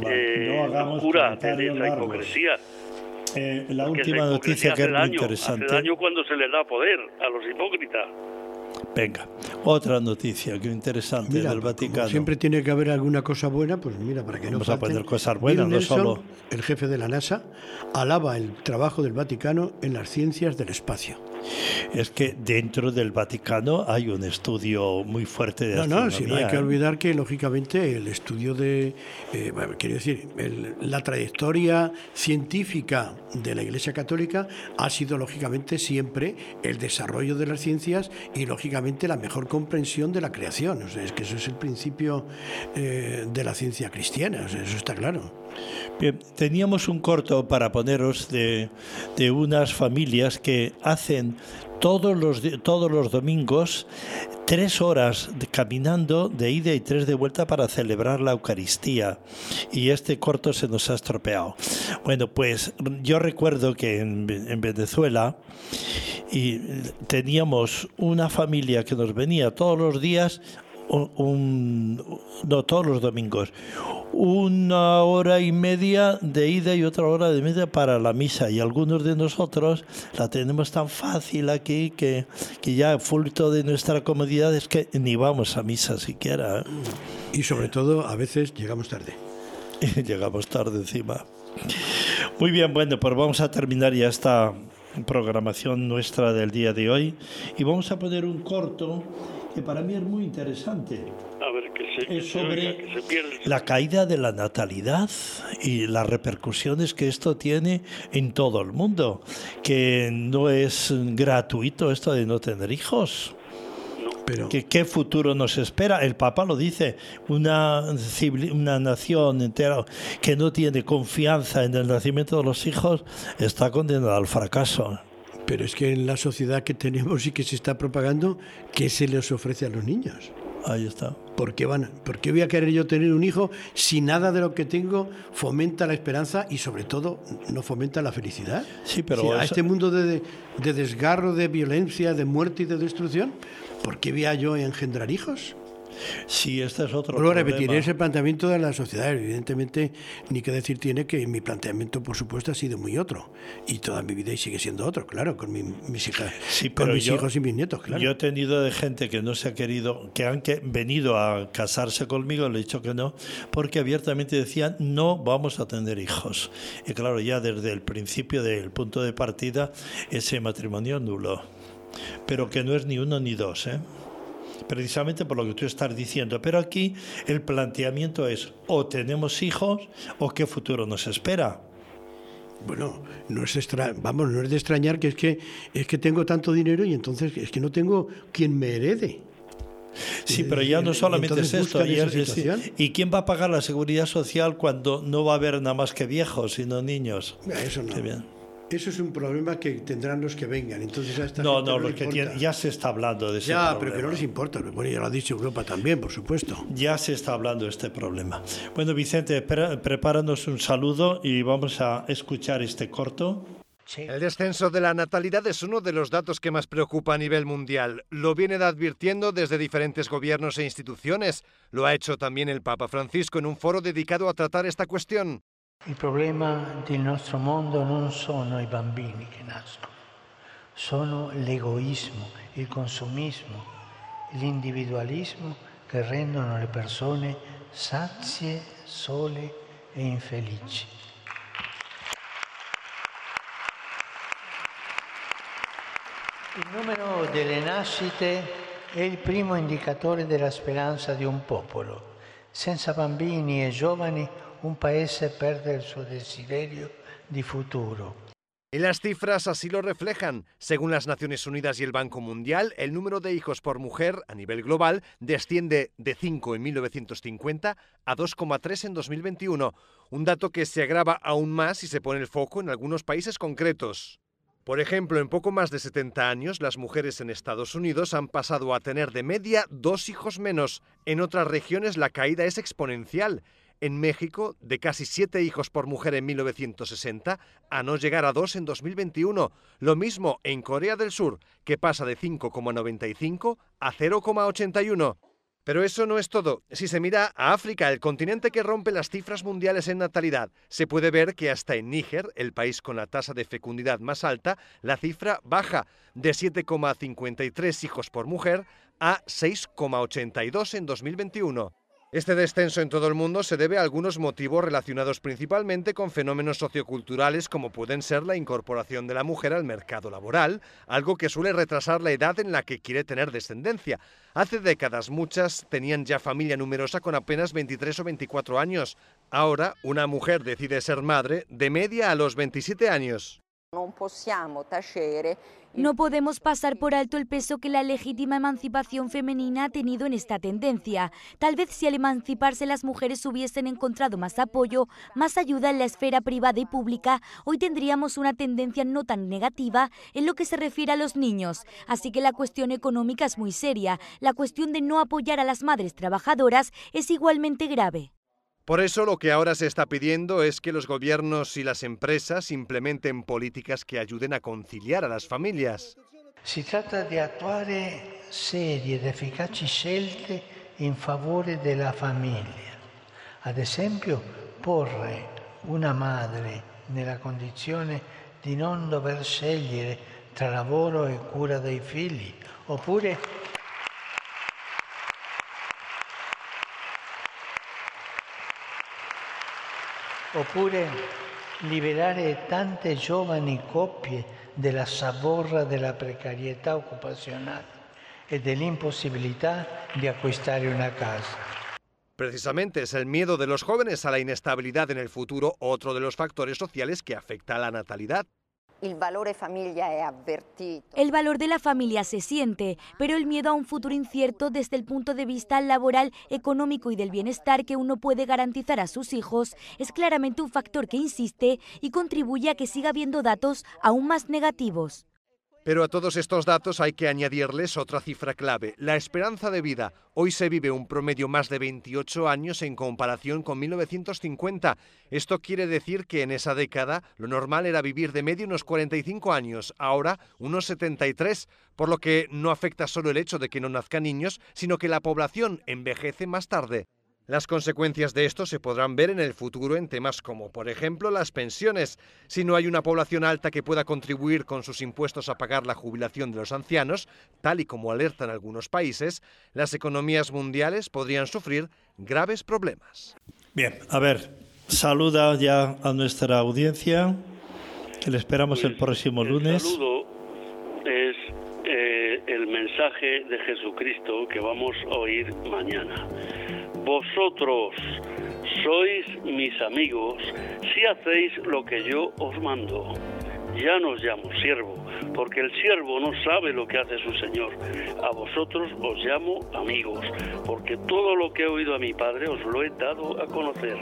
no cura de esa hipocresía. La última noticia que es muy interesante. Hace daño cuando se les da poder a los hipócritas. Venga, otra noticia que interesante del Vaticano. Siempre tiene que haber alguna cosa buena, pues mira, para que no vamos a poner cosas buenas, Bill Nelson, no solo. El jefe de la NASA, alaba el trabajo del Vaticano en las ciencias del espacio. Es que dentro del Vaticano hay un estudio muy fuerte de astronomía. No hay que olvidar que, lógicamente, el estudio de, quiero decir, la trayectoria científica de la Iglesia Católica ha sido, lógicamente, siempre el desarrollo de las ciencias y, lógicamente, la mejor comprensión de la creación. O sea, es que eso es el principio de la ciencia cristiana, o sea, eso está claro. Bien, teníamos un corto para poneros de unas familias que hacen todos los domingos 3 horas caminando de ida y 3 de vuelta para celebrar la Eucaristía, y este corto se nos ha estropeado. Bueno, pues yo recuerdo que en Venezuela teníamos una familia que nos venía todos los días, todos los domingos, 1 hora y media de ida y 1 hora y media para la misa, y algunos de nosotros la tenemos tan fácil aquí que ya fruto de nuestra comodidad es que ni vamos a misa siquiera. Y sobre todo a veces llegamos tarde. Llegamos tarde encima. Muy bien, bueno, pues vamos a terminar ya esta programación nuestra del día de hoy y vamos a poner un corto que para mí es muy interesante. A ver, es sobre la caída de la natalidad y las repercusiones que esto tiene en todo el mundo, que no es gratuito esto de no tener hijos. Pero ¿Qué futuro nos espera? El Papa lo dice, una nación entera que no tiene confianza en el nacimiento de los hijos está condenada al fracaso. Pero es que en la sociedad que tenemos y que se está propagando, ¿qué se les ofrece a los niños? Ahí está. ¿Por qué voy a querer yo tener un hijo si nada de lo que tengo fomenta la esperanza y sobre todo no fomenta la felicidad? Sí, pero a este mundo de desgarro, de violencia, de muerte y de destrucción, ¿por qué voy a yo engendrar hijos? Sí, este es otro Luego problema. repetiré ese planteamiento de la sociedad. Evidentemente, ni que decir tiene que mi planteamiento, por supuesto, ha sido muy otro. Y toda mi vida y sigue siendo otro, claro, con mis hijas, sí, con mis hijos y mis nietos, claro. Yo he tenido de gente que no se ha querido, que han venido a casarse conmigo, le he dicho que no, porque abiertamente decían, no vamos a tener hijos. Y claro, ya desde el principio del punto de partida, ese matrimonio nulo. Pero que no es ni uno ni dos, ¿eh? Precisamente por lo que tú estás diciendo. Pero aquí el planteamiento es o tenemos hijos o qué futuro nos espera. Bueno, no es de extrañar que es que tengo tanto dinero y entonces es que no tengo quien me herede. Sí, pero ya no solamente es esto. ¿Y quién va a pagar la seguridad social cuando no va a haber nada más que viejos, sino niños? Eso no. Qué bien. Eso es un problema que tendrán los que vengan. Entonces a esta no, gente los que tienen, ya se está hablando de ese problema. Pero que no les importa. Bueno, ya lo ha dicho Europa también, por supuesto. Ya se está hablando de este problema. Bueno, Vicente, prepáranos un saludo y vamos a escuchar este corto. Sí. El descenso de la natalidad es uno de los datos que más preocupa a nivel mundial. Lo vienen advirtiendo desde diferentes gobiernos e instituciones. Lo ha hecho también el Papa Francisco en un foro dedicado a tratar esta cuestión. Il problema del nostro mondo non sono i bambini che nascono, sono l'egoismo, il consumismo, l'individualismo che rendono le persone sazie, sole e infelici. Il numero delle nascite è il primo indicatore della speranza di un popolo. Senza bambini e giovani un paese perde el suo desiderio di futuro. Y las cifras así lo reflejan. Según las Naciones Unidas y el Banco Mundial, el número de hijos por mujer a nivel global desciende de 5 en 1950 a 2,3 en 2021, un dato que se agrava aún más si se pone el foco en algunos países concretos. Por ejemplo, en poco más de 70 años, las mujeres en Estados Unidos han pasado a tener de media 2 hijos menos. En otras regiones la caída es exponencial. En México, de casi 7 hijos por mujer en 1960 a no llegar a 2 en 2021. Lo mismo en Corea del Sur, que pasa de 5,95 a 0,81. Pero eso no es todo. Si se mira a África, el continente que rompe las cifras mundiales en natalidad, se puede ver que hasta en Níger, el país con la tasa de fecundidad más alta, la cifra baja de 7,53 hijos por mujer a 6,82 en 2021. Este descenso en todo el mundo se debe a algunos motivos relacionados principalmente con fenómenos socioculturales como pueden ser la incorporación de la mujer al mercado laboral, algo que suele retrasar la edad en la que quiere tener descendencia. Hace décadas muchas tenían ya familia numerosa con apenas 23 o 24 años. Ahora una mujer decide ser madre de media a los 27 años. No podemos pasar por alto el peso que la legítima emancipación femenina ha tenido en esta tendencia. Tal vez si al emanciparse las mujeres hubiesen encontrado más apoyo, más ayuda en la esfera privada y pública, hoy tendríamos una tendencia no tan negativa en lo que se refiere a los niños. Así que la cuestión económica es muy seria. La cuestión de no apoyar a las madres trabajadoras es igualmente grave. Por eso lo que ahora se está pidiendo es que los gobiernos y las empresas implementen políticas que ayuden a conciliar a las familias. Si trata de attuare serie ed efficaci scelte in favore della famiglia. Ad esempio, porre una madre nella condizione di non dover scegliere tra lavoro e cura dei figli, oppure liberare tante giovani coppie della zavorra della precarietà occupazionale e dell'impossibilità di acquistare una casa. Precisamente es el miedo de los jóvenes a la inestabilidad en el futuro otro de los factores sociales que afecta a la natalidad. El valor de la familia se siente, pero el miedo a un futuro incierto desde el punto de vista laboral, económico y del bienestar que uno puede garantizar a sus hijos es claramente un factor que insiste y contribuye a que siga habiendo datos aún más negativos. Pero a todos estos datos hay que añadirles otra cifra clave, la esperanza de vida. Hoy se vive un promedio más de 28 años en comparación con 1950. Esto quiere decir que en esa década lo normal era vivir de medio unos 45 años, ahora unos 73, por lo que no afecta solo el hecho de que no nazcan niños, sino que la población envejece más tarde. Las consecuencias de esto se podrán ver en el futuro en temas como, por ejemplo, las pensiones. Si no hay una población alta que pueda contribuir con sus impuestos a pagar la jubilación de los ancianos, tal y como alertan algunos países, las economías mundiales podrían sufrir graves problemas. Bien, a ver, saluda ya a nuestra audiencia, que le esperamos el próximo lunes. El saludo es el mensaje de Jesucristo que vamos a oír mañana. Vosotros sois mis amigos si hacéis lo que yo os mando. Ya no os llamo siervo, porque el siervo no sabe lo que hace su señor. A vosotros os llamo amigos, porque todo lo que he oído a mi Padre os lo he dado a conocer.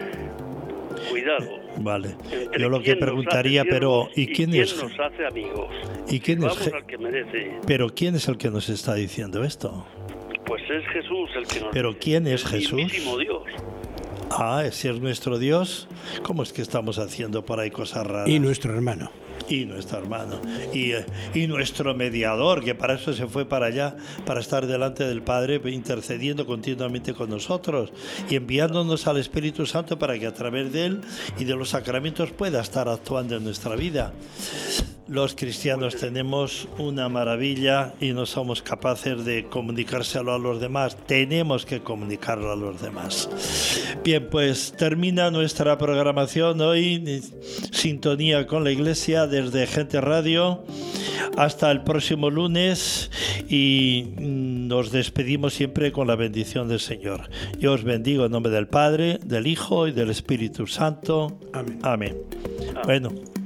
Cuidado. Vale. Yo lo que preguntaría, pero ¿y quién es? ¿Quién nos hace amigos? ¿Y quién es? Vamos al que merece. Pero ¿quién es el que nos está diciendo esto? Pues es Jesús el que nos... ¿Pero quién es Jesús? El mismísimo Dios. Ah, si es nuestro Dios, ¿cómo es que estamos haciendo por ahí cosas raras? Y nuestro hermano. Y nuestro hermano. Y nuestro mediador, que para eso se fue para allá, para estar delante del Padre, intercediendo continuamente con nosotros y enviándonos al Espíritu Santo para que a través de él y de los sacramentos pueda estar actuando en nuestra vida. Los cristianos tenemos una maravilla y no somos capaces de comunicárselo a los demás. Tenemos que comunicarlo a los demás. Bien, pues termina nuestra programación hoy, sintonía con la Iglesia desde Gente Radio. Hasta el próximo lunes y nos despedimos siempre con la bendición del Señor. Yo os bendigo en nombre del Padre, del Hijo y del Espíritu Santo. Amén. Amén. Bueno.